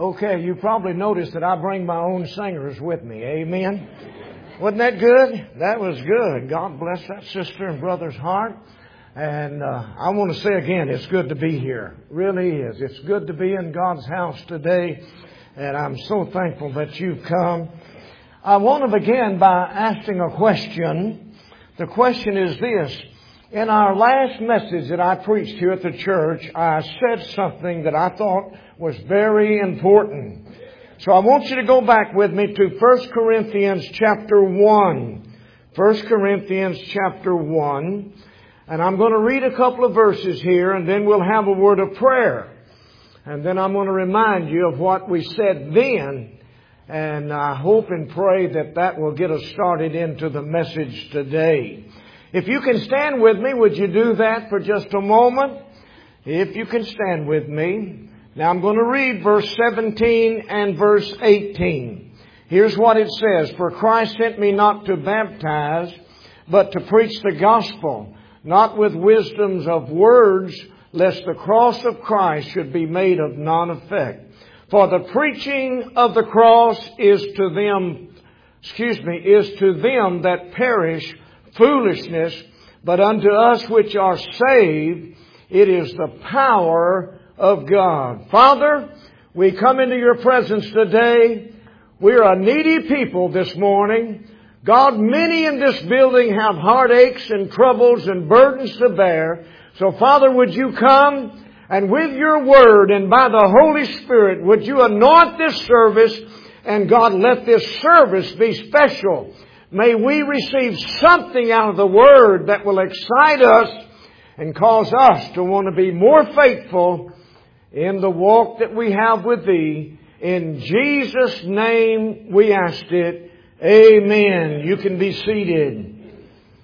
Okay, you probably noticed that I bring my own singers with me. Amen. Wasn't that good? That was good. God bless that sister and brother's heart. And I want to say again, it's good to be here. It really is. It's good to be in God's house today. And I'm so thankful that you've come. I want to begin by asking a question. The question is this. In our last message that I preached here at the church, I said something that I thought was very important. So I want you to go back with me to 1 Corinthians chapter 1. 1 Corinthians chapter 1. And I'm going to read a couple of verses here, and then we'll have a word of prayer. And then I'm going to remind you of what we said then. And I hope and pray that that will get us started into the message today. If you can stand with me, would you do that for just a moment? If you can stand with me. Now I'm going to read verse 17 and verse 18. Here's what it says. For Christ sent me not to baptize, but to preach the gospel, not with wisdoms of words, lest the cross of Christ should be made of none effect. For the preaching of the cross is to them that perish foolishness, but unto us which are saved, it is the power of God. Father, we come into your presence today. We're a needy people this morning. God, many in this building have heartaches and troubles and burdens to bear. So Father, would you come and with your word and by the Holy Spirit, would you anoint this service, and God, let this service be special. May we receive something out of the Word that will excite us and cause us to want to be more faithful in the walk that we have with Thee. In Jesus' name we asked it. Amen. You can be seated.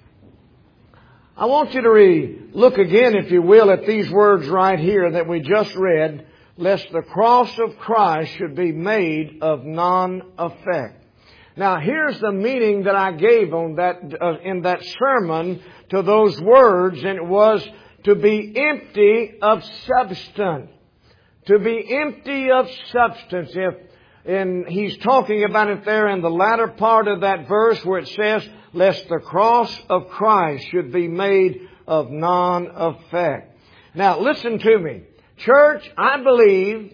I want you to look again, if you will, at these words right here that we just read. Lest the cross of Christ should be made of none effect. Now, here's the meaning that I gave on that in that sermon to those words, and it was to be empty of substance. To be empty of substance. And he's talking about it there in the latter part of that verse where it says, lest the cross of Christ should be made of none effect. Now, listen to me. Church, I believe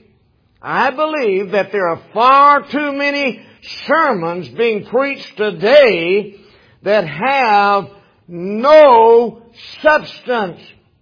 that there are far too many sermons being preached today that have no substance.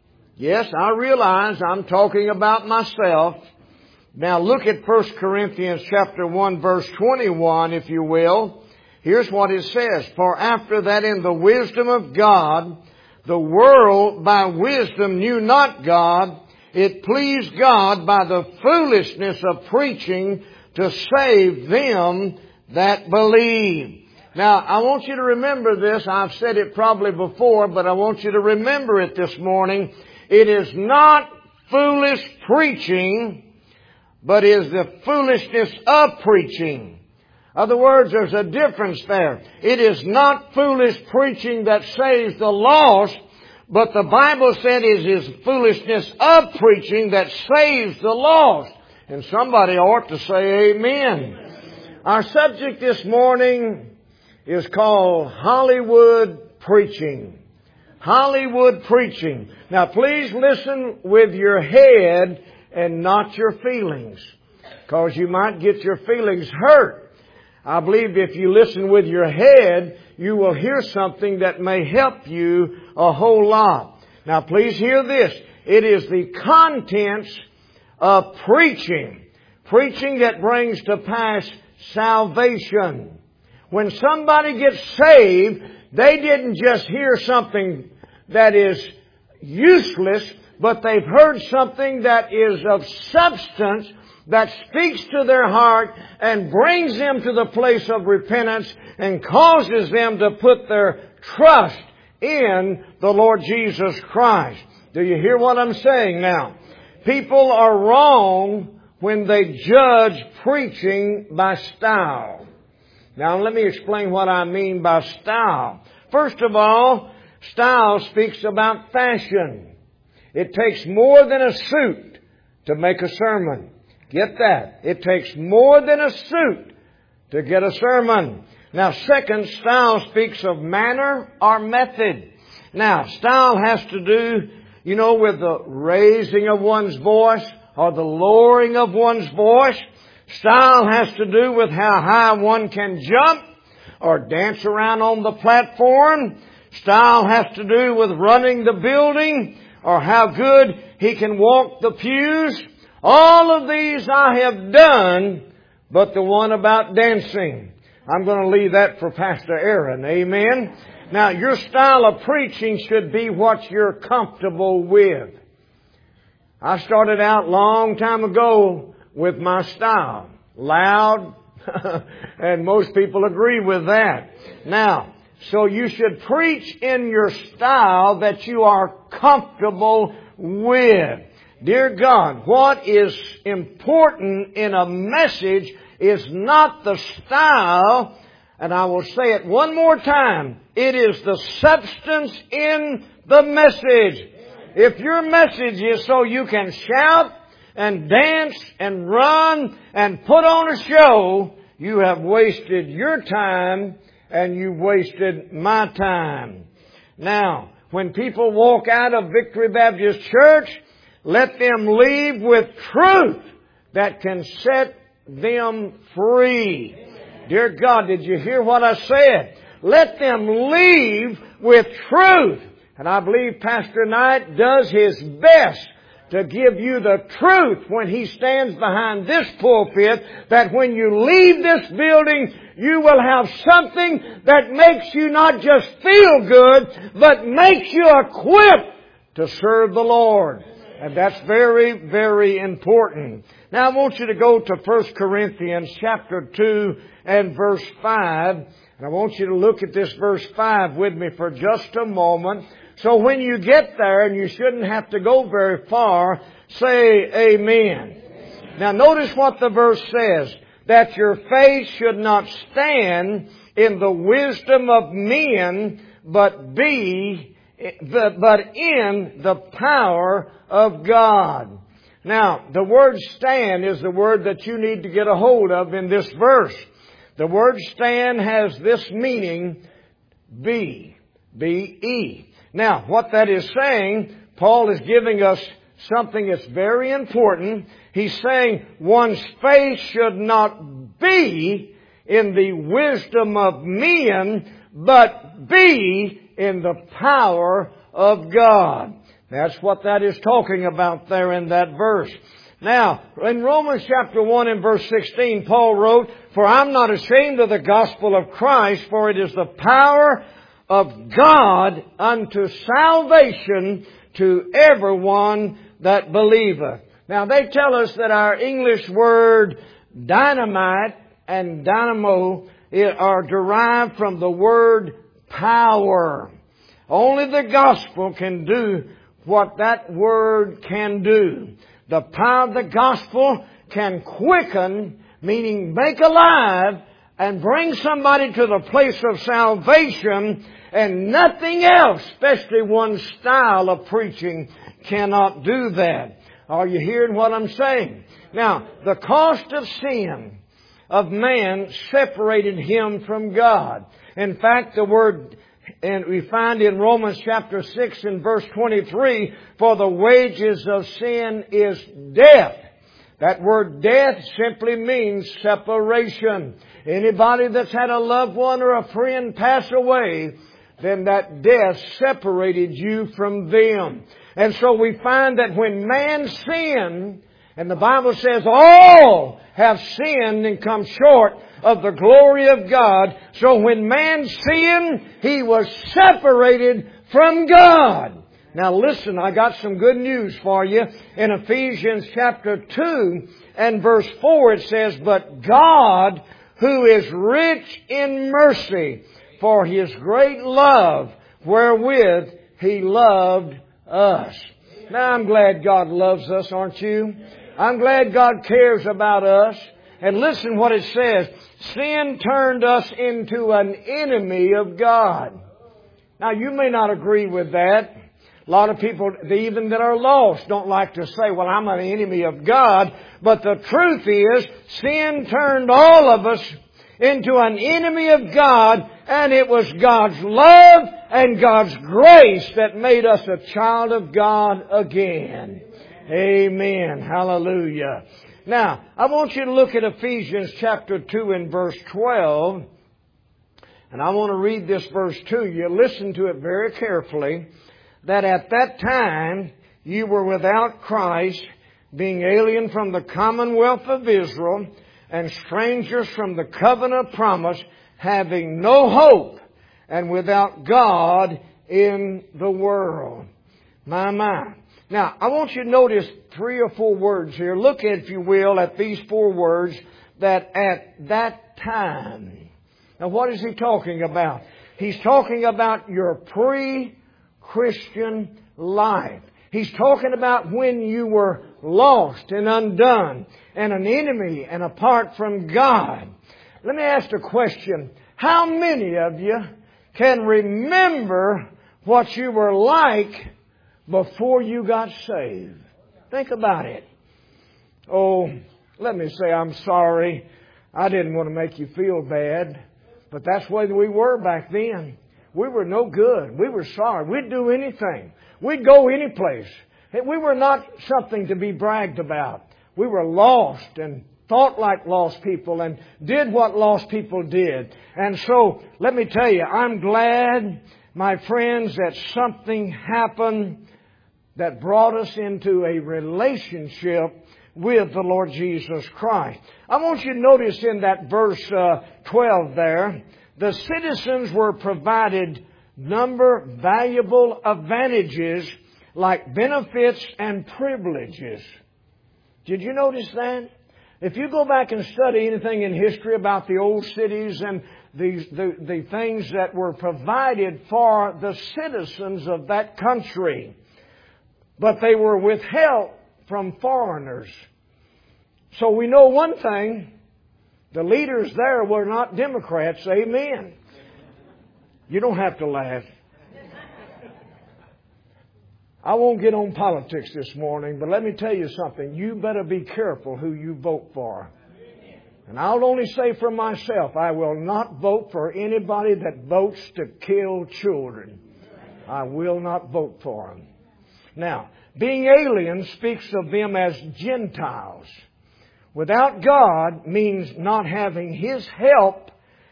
Yes, I realize I'm talking about myself. Now look at 1 Corinthians chapter 1 verse 21, if you will. Here's what it says. For after that in the wisdom of God, the world by wisdom knew not God. It pleased God by the foolishness of preaching to save them that believe. Now, I want you to remember this. I've said it probably before, but I want you to remember it this morning. It is not foolish preaching, but is the foolishness of preaching. In other words, there's a difference there. It is not foolish preaching that saves the lost, but the Bible said it is foolishness of preaching that saves the lost. And somebody ought to say amen. Our subject this morning is called Hollywood preaching. Hollywood preaching. Now please listen with your head and not your feelings, because you might get your feelings hurt. I believe if you listen with your head, you will hear something that may help you a whole lot. Now please hear this. It is the contents of preaching. Preaching that brings to pass salvation. When somebody gets saved, they didn't just hear something that is useless, but they've heard something that is of substance, that speaks to their heart and brings them to the place of repentance and causes them to put their trust in the Lord Jesus Christ. Do you hear what I'm saying now? People are wrong when they judge preaching by style. Now let me explain what I mean by style. First of all, style speaks about fashion. It takes more than a suit to make a sermon. Get that. It takes more than a suit to get a sermon. Now, second, style speaks of manner or method. Now, style has to do, with the raising of one's voice or the lowering of one's voice. Style has to do with how high one can jump or dance around on the platform. Style has to do with running the building or how good he can walk the pews. All of these I have done, but the one about dancing, I'm going to leave that for Pastor Aaron. Amen. Now, your style of preaching should be what you're comfortable with. I started out a long time ago with my style. Loud. And most people agree with that. Now, so you should preach in your style that you are comfortable with. Dear God, what is important in a message is not the style, and I will say it one more time, it is the substance in the message. If your message is so you can shout and dance and run and put on a show, you have wasted your time and you've wasted my time. Now, when people walk out of Victory Baptist Church, let them leave with truth that can set them free. Dear God, did you hear what I said? Let them leave with truth. And I believe Pastor Knight does his best to give you the truth when he stands behind this pulpit, that when you leave this building, you will have something that makes you not just feel good, but makes you equipped to serve the Lord. And that's very, very important. Now I want you to go to 1 Corinthians chapter 2 and verse 5. And I want you to look at this verse 5 with me for just a moment. So when you get there, and you shouldn't have to go very far, say amen. Now notice what the verse says. That your faith should not stand in the wisdom of men, but in the power of God. Now, the word stand is the word that you need to get a hold of in this verse. The word stand has this meaning, be. B-E. Now, what that is saying, Paul is giving us something that's very important. He's saying one's faith should not be in the wisdom of men, but be in the power of God. That's what that is talking about there in that verse. Now, in Romans chapter 1 and verse 16, Paul wrote, "For I'm not ashamed of the gospel of Christ, for it is the power of God unto salvation to everyone that believeth." Now, they tell us that our English word dynamite and dynamo are derived from the word power. Only the gospel can do what that word can do. The power of the gospel can quicken, meaning make alive, and bring somebody to the place of salvation, and nothing else, especially one style of preaching, cannot do that. Are you hearing what I'm saying? Now, the cost of sin of man separated him from God. In fact, the word, and we find in Romans chapter 6 and verse 23, "For the wages of sin is death." That word death simply means separation. Anybody that's had a loved one or a friend pass away, then that death separated you from them. And so we find that when man sinned, and the Bible says all have sinned and come short of the glory of God. So when man sinned, he was separated from God. Now listen, I got some good news for you. In Ephesians chapter 2 and verse 4 it says, "But God, who is rich in mercy, for His great love wherewith He loved us." Now I'm glad God loves us, aren't you? I'm glad God cares about us. And listen what it says. Sin turned us into an enemy of God. Now you may not agree with that, A lot of people, even that are lost, don't like to say, well, I'm an enemy of God. But the truth is, sin turned all of us into an enemy of God, and it was God's love and God's grace that made us a child of God again. Amen. Hallelujah. Now, I want you to look at Ephesians chapter 2 and verse 12. And I want to read this verse to you. Listen to it very carefully. That at that time you were without Christ, being alien from the commonwealth of Israel, and strangers from the covenant of promise, having no hope, and without God in the world. My. Now, I want you to notice 3 or 4 words here. Look, if you will, at these 4 words, that at that time. Now, what is he talking about? He's talking about your pre-Christian life. He's talking about when you were lost and undone and an enemy and apart from God. Let me ask a question. How many of you can remember what you were like before you got saved? Think about it. Oh, let me say I'm sorry. I didn't want to make you feel bad, but that's the way we were back then. We were no good. We were sorry. We'd do anything. We'd go any place. We were not something to be bragged about. We were lost and thought like lost people and did what lost people did. And so, let me tell you, I'm glad, my friends, that something happened that brought us into a relationship with the Lord Jesus Christ. I want you to notice in that verse 12 there, the citizens were provided valuable advantages like benefits and privileges. Did you notice that? If you go back and study anything in history about the old cities and the things that were provided for the citizens of that country, but they were withheld from foreigners. So we know one thing, the leaders there were not Democrats. Amen. You don't have to laugh. I won't get on politics this morning, but let me tell you something. You better be careful who you vote for. And I'll only say for myself, I will not vote for anybody that votes to kill children. I will not vote for them. Now, being alien speaks of them as Gentiles. Without God means not having His help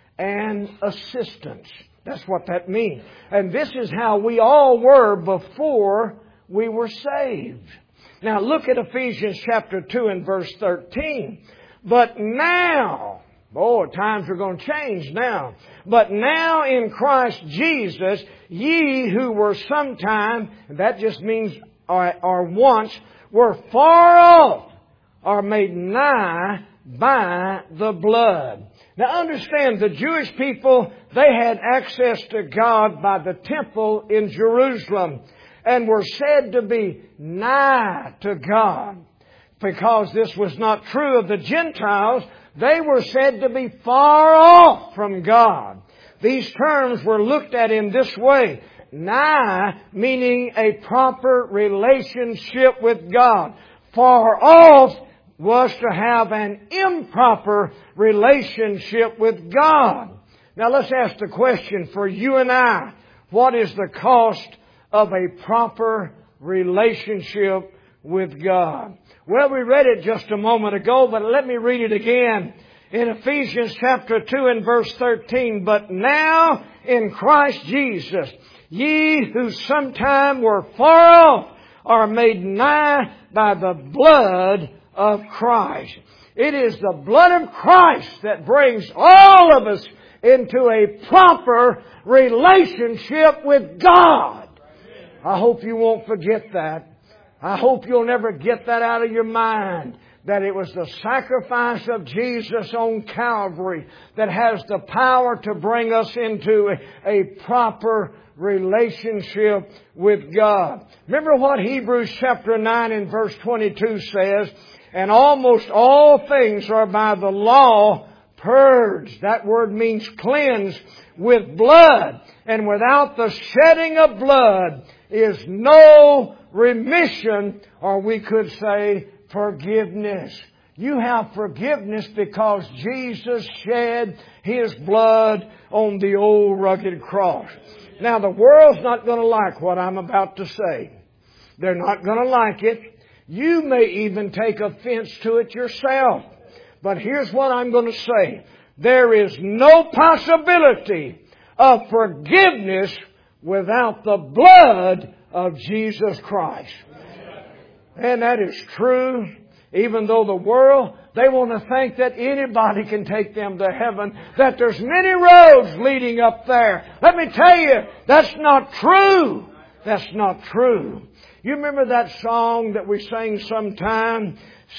and assistance. That's what that means. And this is how we all were before we were saved. Now look at Ephesians chapter 2 and verse 13. But now, times are going to change now. But now in Christ Jesus, ye who were sometime, that just means or once, were far off, are made nigh by the blood. Now understand, the Jewish people, they had access to God by the temple in Jerusalem and were said to be nigh to God. Because this was not true of the Gentiles, they were said to be far off from God. These terms were looked at in this way. Nigh meaning a proper relationship with God. Far off was to have an improper relationship with God. Now let's ask the question for you and I. What is the cost of a proper relationship with God? Well, we read it just a moment ago, but let me read it again. In Ephesians chapter 2 and verse 13, but now in Christ Jesus, ye who sometime were far off are made nigh by the blood of Christ. It is the blood of Christ that brings all of us into a proper relationship with God. I hope you won't forget that. I hope you'll never get that out of your mind. That it was the sacrifice of Jesus on Calvary that has the power to bring us into a proper relationship with God. Remember what Hebrews chapter 9 and verse 22 says, and almost all things are by the law purged. That word means cleanse with blood. And without the shedding of blood is no remission, or we could say forgiveness. You have forgiveness because Jesus shed His blood on the old rugged cross. Now the world's not going to like what I'm about to say. They're not going to like it. You may even take offense to it yourself. But here's what I'm going to say. There is no possibility of forgiveness without the blood of Jesus Christ. And that is true. Even though the world, they want to think that anybody can take them to heaven, that there's many roads leading up there. Let me tell you, that's not true. That's not true. You remember that song that we sang sometime?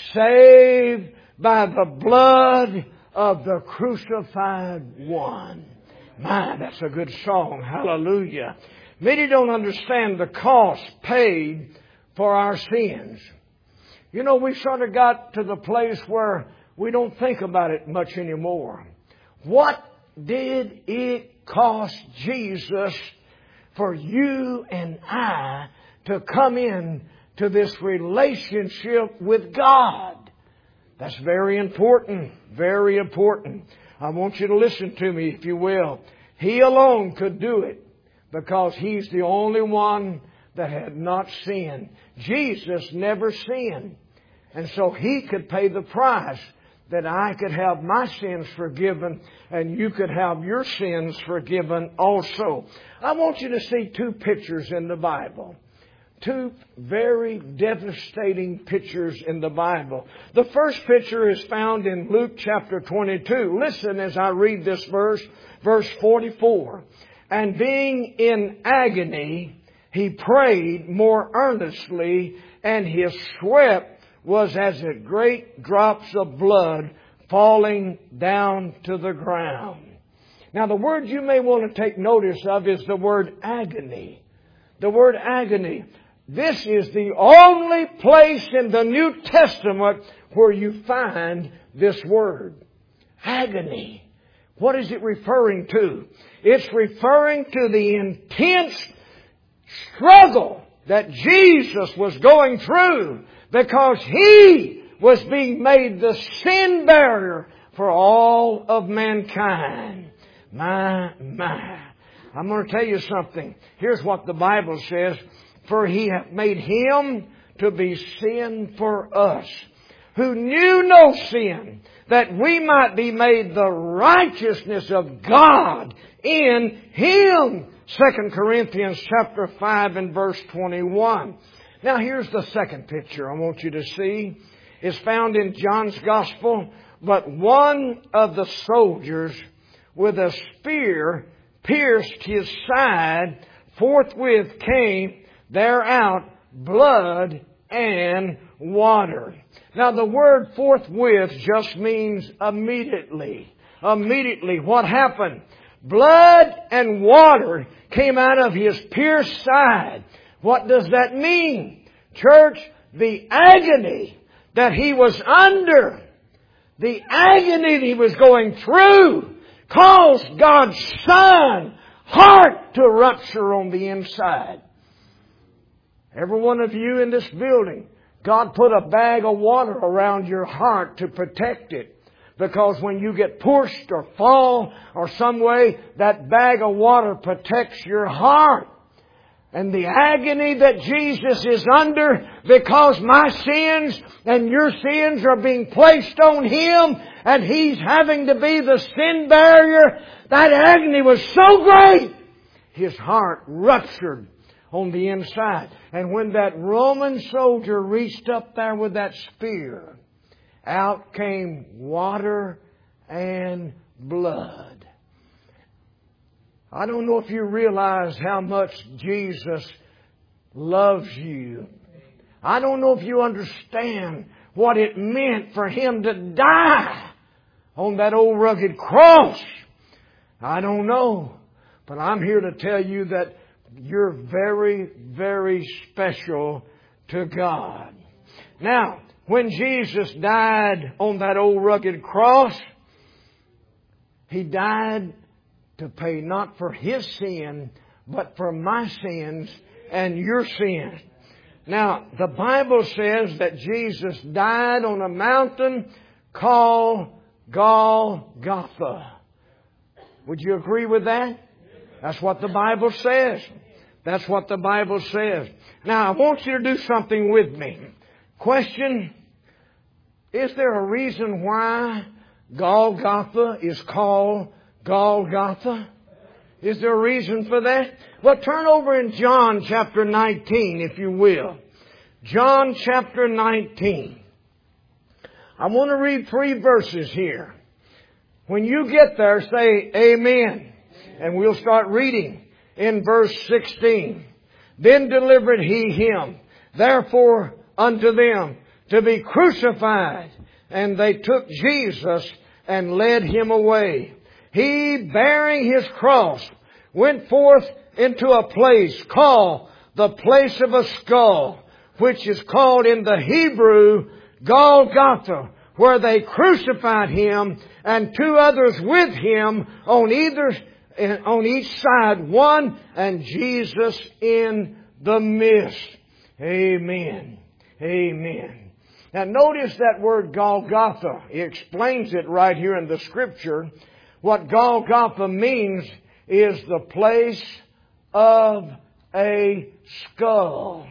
Saved by the blood of the crucified one. My, that's a good song. Hallelujah. Many don't understand the cost paid for our sins. You know, we sort of got to the place where we don't think about it much anymore. What did it cost Jesus for you and I to come in to this relationship with God? That's very important. Very important. I want you to listen to me, if you will. He alone could do it because He's the only one that had not sinned. Jesus never sinned. And so He could pay the price that I could have my sins forgiven and you could have your sins forgiven also. I want you to see two pictures in the Bible. Two very devastating pictures in the Bible. The first picture is found in Luke chapter 22. Listen as I read this verse 44. And being in agony, He prayed more earnestly, and His sweat was as if great drops of blood falling down to the ground. Now the word you may want to take notice of is the word agony. The word agony. This is the only place in the New Testament where you find this word. Agony. What is it referring to? It's referring to the intense struggle that Jesus was going through because He was being made the sin bearer for all of mankind. My. I'm going to tell you something. Here's what the Bible says. For He hath made Him to be sin for us, who knew no sin, that we might be made the righteousness of God in Him. 2 Corinthians chapter 5 and verse 21. Now here's the second picture I want you to see. It's found in John's Gospel. But one of the soldiers with a spear pierced His side. Forthwith came there out blood and water. Now the word forthwith just means immediately. Immediately. What happened? Blood and water came out of His pierced side. What does that mean? Church, the agony that He was under, the agony that He was going through, caused God's Son's heart to rupture on the inside. Every one of you in this building, God put a bag of water around your heart to protect it. Because when you get pushed or fall or some way, that bag of water protects your heart. And the agony that Jesus is under because my sins and your sins are being placed on Him and He's having to be the sin barrier, that agony was so great, His heart ruptured on the inside. And when that Roman soldier reached up there with that spear, out came water and blood. I don't know if you realize how much Jesus loves you. I don't know if you understand what it meant for Him to die on that old rugged cross. I don't know. But I'm here to tell you that you're very, very special to God. Now, when Jesus died on that old rugged cross, He died to pay not for His sin, but for my sins and your sins. Now, the Bible says that Jesus died on a mountain called Golgotha. Would you agree with that? That's what the Bible says. That's what the Bible says. Now, I want you to do something with me. Question: is there a reason why Golgotha is called Golgotha? Is there a reason for that? Well, turn over in John chapter 19, if you will. John chapter 19. I want to read 3 verses here. When you get there, say amen. And we'll start reading in verse 16. Then delivered He Him, therefore unto them, to be crucified. And they took Jesus and led Him away. He, bearing His cross, went forth into a place called the place of a skull, which is called in the Hebrew Golgotha, where they crucified Him and 2 others with Him on each side, one and Jesus in the midst. Amen. Amen. Now notice that word Golgotha. He explains it right here in the Scripture. What Golgotha means is the place of a skull.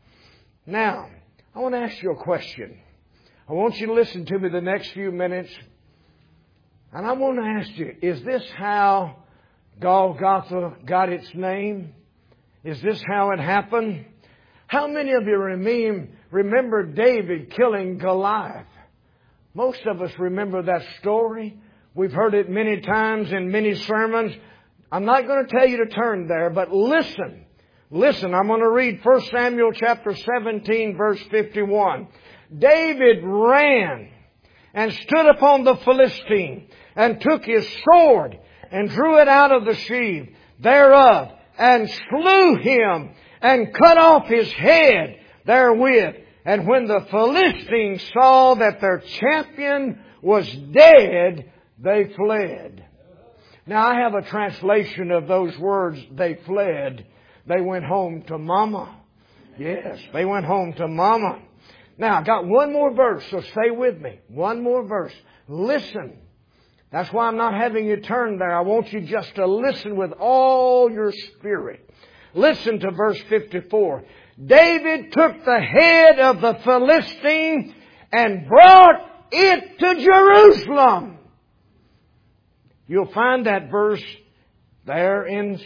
Now, I want to ask you a question. I want you to listen to me the next few minutes. And I want to ask you, is this how Golgotha got its name? Is this how it happened? How many of you remember David killing Goliath? Most of us remember that story. We've heard it many times in many sermons. I'm not going to tell you to turn there, but listen. Listen, I'm going to read 1 Samuel chapter 17, verse 51. David ran and stood upon the Philistine and took his sword and drew it out of the sheath thereof and slew him and cut off his head therewith. And when the Philistines saw that their champion was dead, they fled. Now I have a translation of those words, they fled. They went home to Mama. Yes, they went home to Mama. Now I got one more verse, so stay with me. One more verse. Listen. That's why I'm not having you turn there. I want you just to listen with all your spirit. Listen to verse 54. David took the head of the Philistine and brought it to Jerusalem. You'll find that verse there in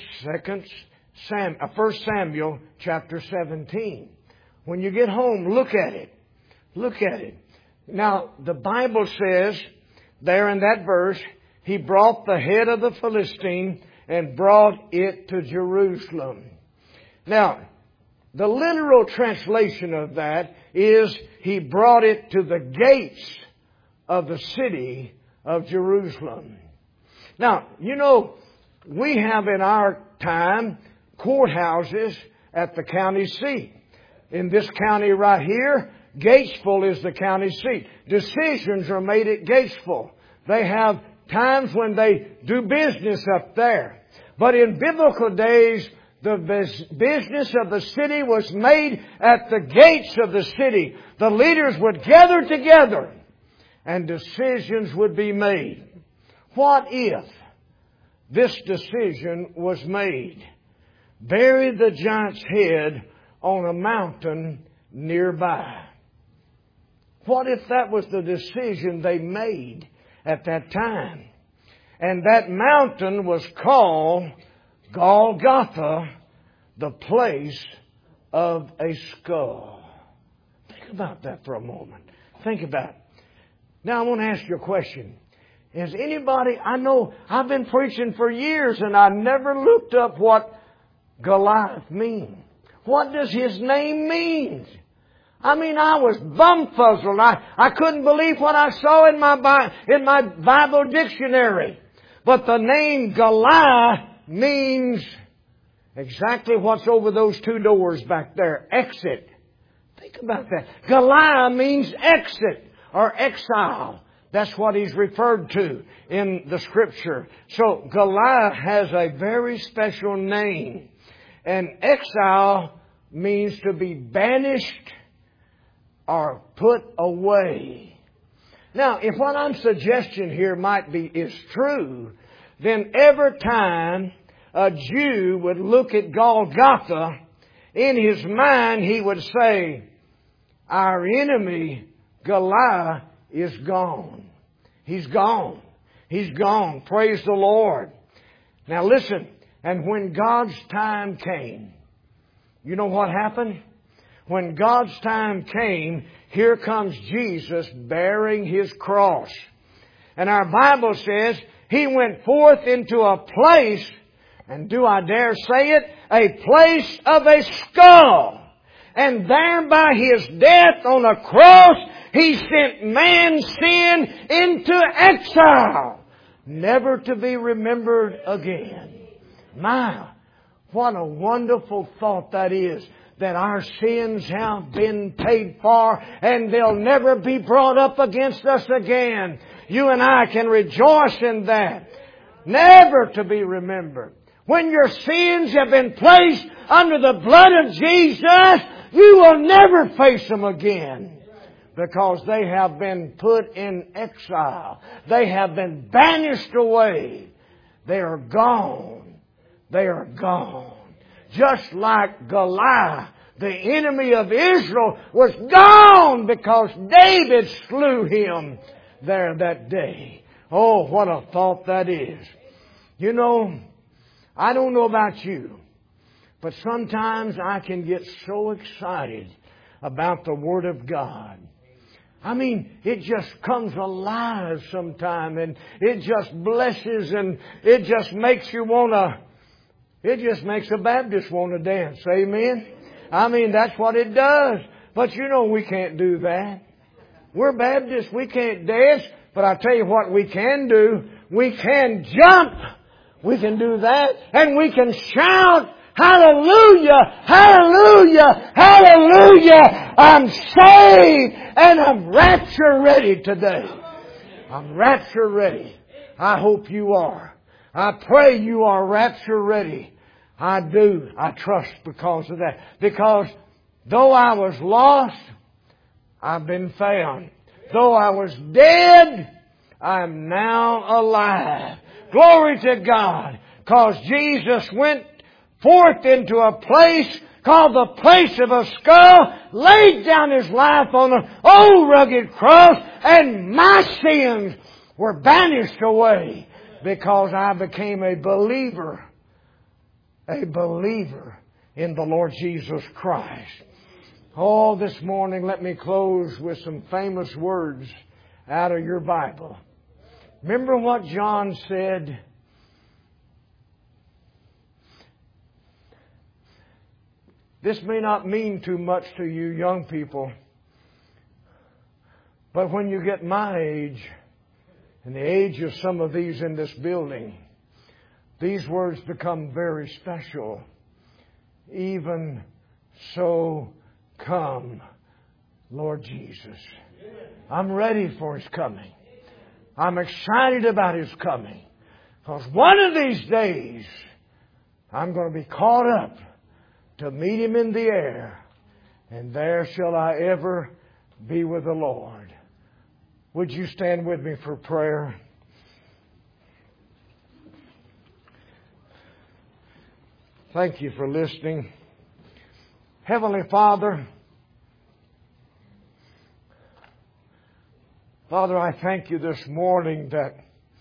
1 Samuel chapter 17. When you get home, look at it. Look at it. Now, the Bible says there in that verse, he brought the head of the Philistine and brought it to Jerusalem. Now, the literal translation of that is he brought it to the gates of the city of Jerusalem. Now, you know, we have in our time courthouses at the county seat. In this county right here, Gatesville is the county seat. Decisions are made at Gatesville. They have times when they do business up there. But in biblical days, the business of the city was made at the gates of the city. The leaders would gather together and decisions would be made. What if this decision was made? Bury the giant's head on a mountain nearby. What if that was the decision they made at that time? And that mountain was called Golgotha, the place of a skull. Think about that for a moment. Think about it. Now I want to ask you a question. Is anybody, I know I've been preaching for years and I never looked up what Goliath means. What does his name mean? I mean, I was bumfuzzled. I couldn't believe what I saw in my Bible dictionary. But the name Goliath means exactly what's over those 2 doors back there. Exit. Think about that. Goliath means exit or exile. That's what he's referred to in the Scripture. So Goliath has a very special name. And exile means to be banished or put away. Now, if what I'm suggesting here is true, then every time a Jew would look at Golgotha, in his mind he would say, our enemy, Goliath, is gone. He's gone. He's gone. Praise the Lord. Now listen, and when God's time came, you know what happened? When God's time came, here comes Jesus bearing His cross. And our Bible says He went forth into a place, and do I dare say it, a place of a skull. And there by His death on a cross, He sent man's sin into exile, never to be remembered again. My, what a wonderful thought that is, that our sins have been paid for and they'll never be brought up against us again. You and I can rejoice in that. Never to be remembered. When your sins have been placed under the blood of Jesus, you will never face them again. Because they have been put in exile. They have been banished away. They are gone. They are gone. Just like Goliath, the enemy of Israel, was gone because David slew him there that day. Oh, what a thought that is. You know, I don't know about you, but sometimes I can get so excited about the Word of God. I mean, it just comes alive sometime, and it just blesses, and it just makes a Baptist want to dance. Amen? I mean, that's what it does. But you know we can't do that. We're Baptists. We can't dance. But I tell you what we can do. We can jump. We can do that. And we can shout, hallelujah, hallelujah, hallelujah. I'm saved and I'm rapture ready today. I'm rapture ready. I hope you are. I pray you are rapture ready. I do. I trust because of that. Because though I was lost, I've been found. Though I was dead, I'm now alive. Glory to God. Because Jesus went forth into a place called the place of a skull, laid down His life on an old rugged cross, and my sins were banished away because I became a believer in the Lord Jesus Christ. Oh, this morning let me close with some famous words out of your Bible. Remember what John said? This may not mean too much to you young people, but when you get my age and the age of some of these in this building, these words become very special. Even so come, Lord Jesus. I'm ready for His coming. I'm excited about His coming. Because one of these days, I'm going to be caught up to meet Him in the air. And there shall I ever be with the Lord. Would you stand with me for prayer? Thank you for listening. Heavenly Father, I thank You this morning that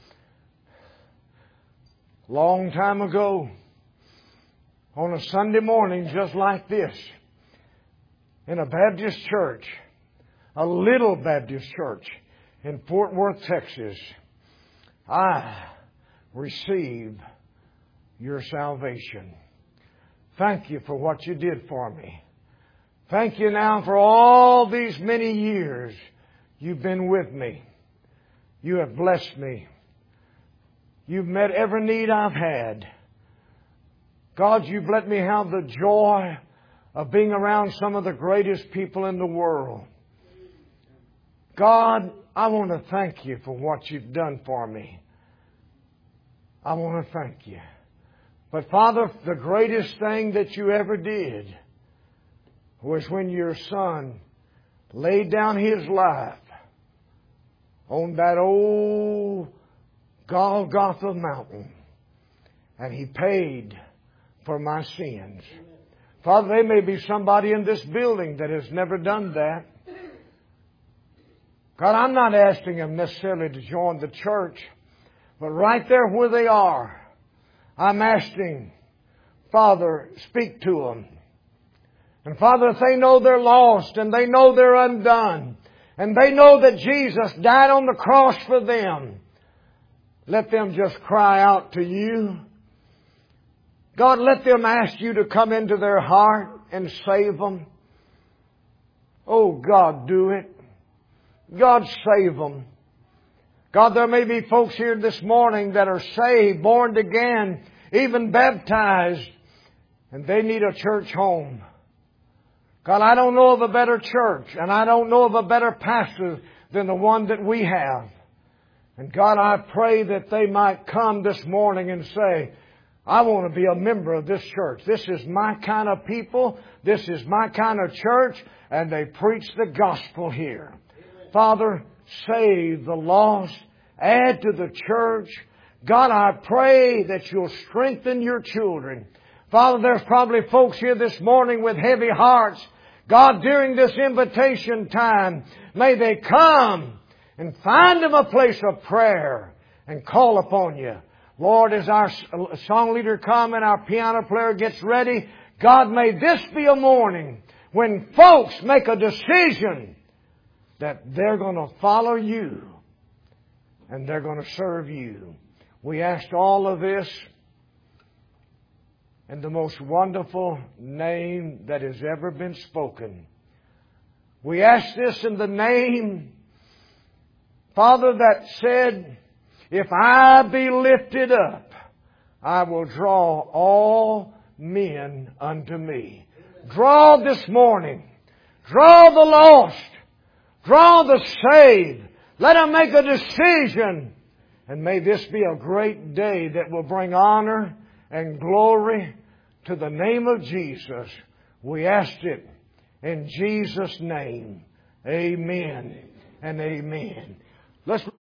long time ago, on a Sunday morning just like this, in a Baptist church, a little Baptist church in Fort Worth, Texas, I received Your salvation. Thank You for what You did for me. Thank You now for all these many years You've been with me. You have blessed me. You've met every need I've had. God, You've let me have the joy of being around some of the greatest people in the world. God, I want to thank You for what You've done for me. I want to thank You. But Father, the greatest thing that You ever did was when Your Son laid down His life on that old Golgotha mountain, and He paid for my sins. Father, there may be somebody in this building that has never done that. God, I'm not asking them necessarily to join the church, but right there where they are, I'm asking, Father, speak to them. And Father, if they know they're lost and they know they're undone and they know that Jesus died on the cross for them, let them just cry out to You. God, let them ask You to come into their heart and save them. Oh, God, do it. God, save them. God, there may be folks here this morning that are saved, born again, even baptized, and they need a church home. God, I don't know of a better church, and I don't know of a better pastor than the one that we have. And God, I pray that they might come this morning and say, I want to be a member of this church. This is my kind of people. This is my kind of church. And they preach the gospel here. Father, save the lost. Add to the church. God, I pray that You'll strengthen Your children. Father, there's probably folks here this morning with heavy hearts. God, during this invitation time, may they come and find them a place of prayer and call upon You. Lord, as our song leader comes and our piano player gets ready, God, may this be a morning when folks make a decision that they're going to follow You and they're going to serve You. We asked all of this in the most wonderful name that has ever been spoken. We ask this in the name, Father, that said, if I be lifted up, I will draw all men unto Me. Draw this morning. Draw the lost. Draw the saved. Let them make a decision. And may this be a great day that will bring honor and glory to the name of Jesus. We asked it in Jesus' name. Amen and amen. Let's